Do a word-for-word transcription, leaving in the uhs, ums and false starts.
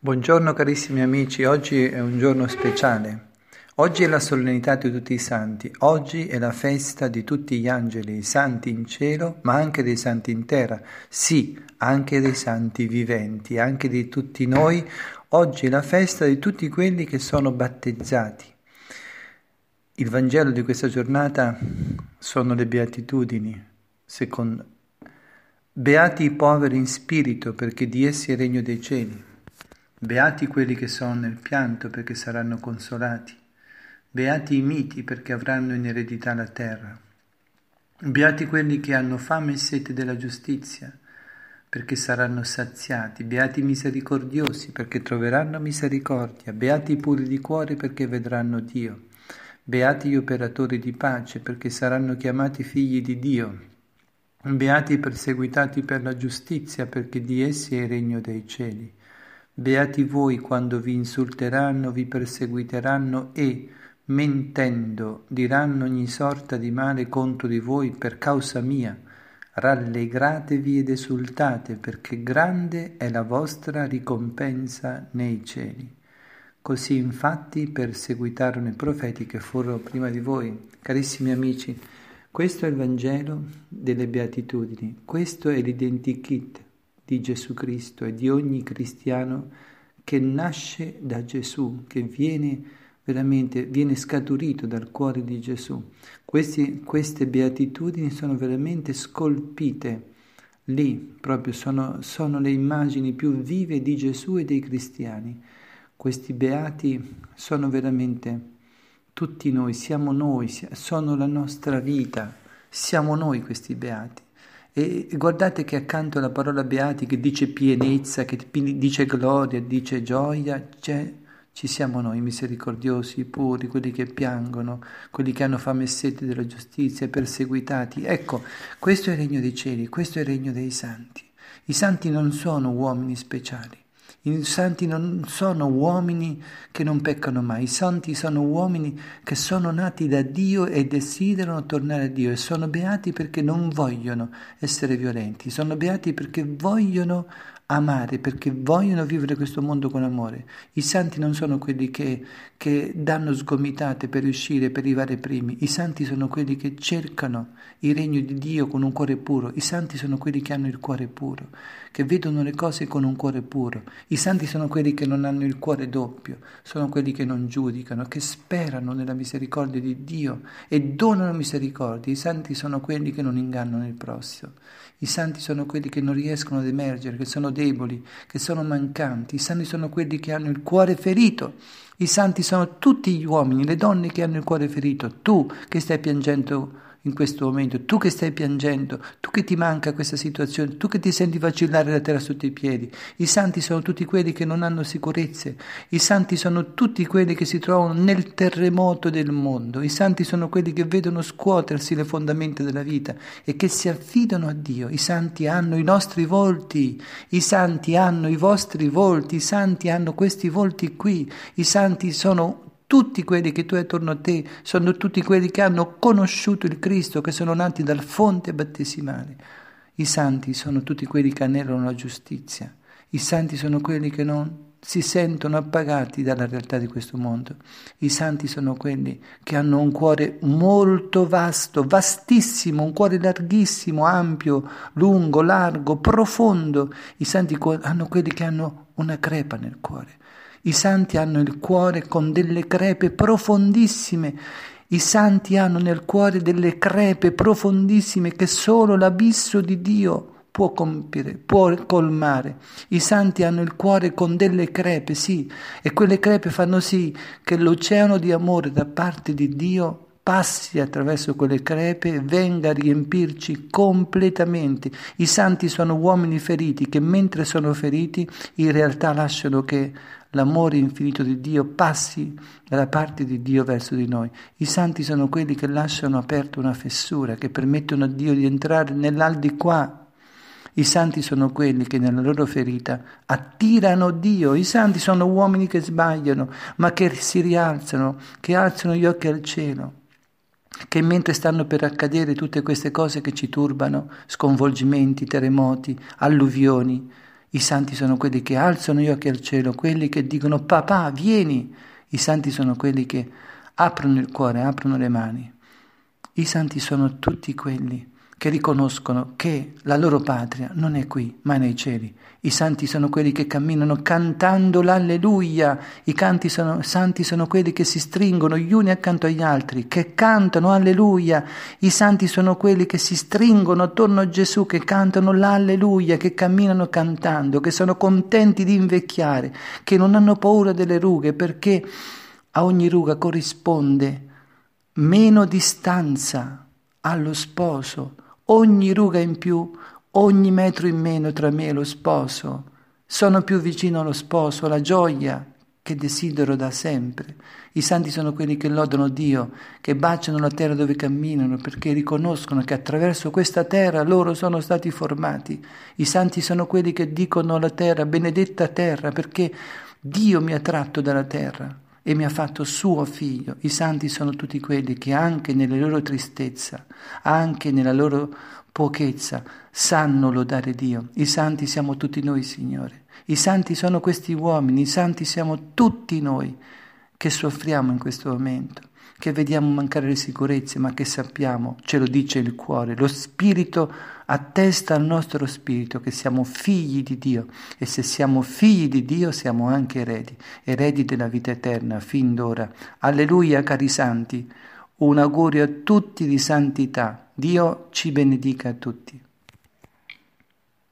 Buongiorno carissimi amici, oggi è un giorno speciale. Oggi è la solennità di tutti i santi, oggi è la festa di tutti gli angeli, i santi in cielo, ma anche dei santi in terra, sì, anche dei santi viventi, anche di tutti noi. Oggi è la festa di tutti quelli che sono battezzati. Il Vangelo di questa giornata sono le beatitudini, secondo Beati i poveri in spirito, perché di essi è il regno dei cieli. Beati quelli che sono nel pianto, perché saranno consolati. Beati i miti, perché avranno in eredità la terra. Beati quelli che hanno fame e sete della giustizia, perché saranno saziati. Beati i misericordiosi, perché troveranno misericordia. Beati i puri di cuore, perché vedranno Dio. Beati gli operatori di pace, perché saranno chiamati figli di Dio. Beati i perseguitati per la giustizia, perché di essi è il regno dei cieli. Beati voi quando vi insulteranno, vi perseguiteranno e, mentendo, diranno ogni sorta di male contro di voi per causa mia. Rallegratevi ed esultate, perché grande è la vostra ricompensa nei cieli. Così infatti perseguitarono i profeti che furono prima di voi. Carissimi amici, questo è il Vangelo delle Beatitudini, questo è l'identikit di Gesù Cristo e di ogni cristiano che nasce da Gesù, che viene veramente, viene scaturito dal cuore di Gesù. Questi, queste beatitudini sono veramente scolpite lì, proprio sono, sono le immagini più vive di Gesù e dei cristiani. Questi beati sono veramente tutti noi, siamo noi, sono la nostra vita, siamo noi questi beati. E guardate che accanto alla parola beati, che dice pienezza, che dice gloria, dice gioia, c'è, ci siamo noi, misericordiosi, i puri, quelli che piangono, quelli che hanno fame e sete della giustizia, perseguitati. Ecco, questo è il regno dei cieli, questo è il regno dei santi. I santi non sono uomini speciali. I santi non sono uomini che non peccano mai, i santi sono uomini che sono nati da Dio e desiderano tornare a Dio e sono beati perché non vogliono essere violenti, sono beati perché vogliono amare, perché vogliono vivere questo mondo con amore. I santi non sono quelli che, che danno sgomitate per riuscire, per arrivare primi. I santi sono quelli che cercano il regno di Dio con un cuore puro. I santi sono quelli che hanno il cuore puro, che vedono le cose con un cuore puro. I santi sono quelli che non hanno il cuore doppio, sono quelli che non giudicano, che sperano nella misericordia di Dio e donano misericordia. I santi sono quelli che non ingannano il prossimo. I santi sono quelli che non riescono ad emergere, che sono deboli, che sono mancanti. I santi sono quelli che hanno il cuore ferito. I santi sono tutti gli uomini, le donne che hanno il cuore ferito. Tu che stai piangendo in questo momento, tu che stai piangendo, tu che ti manca questa situazione, tu che ti senti vacillare la terra sotto i piedi. I santi sono tutti quelli che non hanno sicurezze. I santi sono tutti quelli che si trovano nel terremoto del mondo. I santi sono quelli che vedono scuotersi le fondamenta della vita e che si affidano a Dio. I santi hanno i nostri volti, i santi hanno i vostri volti, i santi hanno questi volti qui. I santi sono tutti quelli che tu hai attorno a te, sono tutti quelli che hanno conosciuto il Cristo, che sono nati dal fonte battesimale. I santi sono tutti quelli che anelano la giustizia. I santi sono quelli che non si sentono appagati dalla realtà di questo mondo. I santi sono quelli che hanno un cuore molto vasto, vastissimo, un cuore larghissimo, ampio, lungo, largo, profondo. I santi hanno quelli che hanno una crepa nel cuore. I santi hanno il cuore con delle crepe profondissime. I santi hanno nel cuore delle crepe profondissime che solo l'abisso di Dio può compiere, può colmare. I santi hanno il cuore con delle crepe, sì, e quelle crepe fanno sì che l'oceano di amore da parte di Dio passi attraverso quelle crepe e venga a riempirci completamente. I santi sono uomini feriti che mentre sono feriti in realtà lasciano che l'amore infinito di Dio passi dalla parte di Dio verso di noi. I santi sono quelli che lasciano aperta una fessura, che permettono a Dio di entrare nell'aldilà. I santi sono quelli che nella loro ferita attirano Dio. I santi sono uomini che sbagliano, ma che si rialzano, che alzano gli occhi al cielo, che mentre stanno per accadere tutte queste cose che ci turbano, sconvolgimenti, terremoti, alluvioni, I santi sono quelli che alzano gli occhi al cielo, quelli che dicono papà, vieni. I santi sono quelli che aprono il cuore, aprono le mani. I santi sono tutti quelli che riconoscono che la loro patria non è qui, ma è nei cieli. I santi sono quelli che camminano cantando l'alleluia. I canti sono, santi sono quelli che si stringono gli uni accanto agli altri, che cantano alleluia. I santi sono quelli che si stringono attorno a Gesù, che cantano l'alleluia, che camminano cantando, che sono contenti di invecchiare, che non hanno paura delle rughe, perché a ogni ruga corrisponde meno distanza allo sposo. Ogni ruga in più, ogni metro in meno tra me e lo sposo. Sono più vicino allo sposo, alla gioia che desidero da sempre. I santi sono quelli che lodano Dio, che baciano la terra dove camminano, perché riconoscono che attraverso questa terra loro sono stati formati. I santi sono quelli che dicono alla terra, benedetta terra, perché Dio mi ha tratto dalla terra e mi ha fatto suo figlio. I santi sono tutti quelli che anche nella loro tristezza, anche nella loro pochezza, sanno lodare Dio. I santi siamo tutti noi, Signore. I santi sono questi uomini, i santi siamo tutti noi che soffriamo in questo momento, che vediamo mancare le sicurezze, ma che sappiamo, ce lo dice il cuore, lo spirito attesta al nostro spirito che siamo figli di Dio, e se siamo figli di Dio siamo anche eredi, eredi della vita eterna fin d'ora. Alleluia, cari santi, un augurio a tutti di santità. Dio ci benedica a tutti.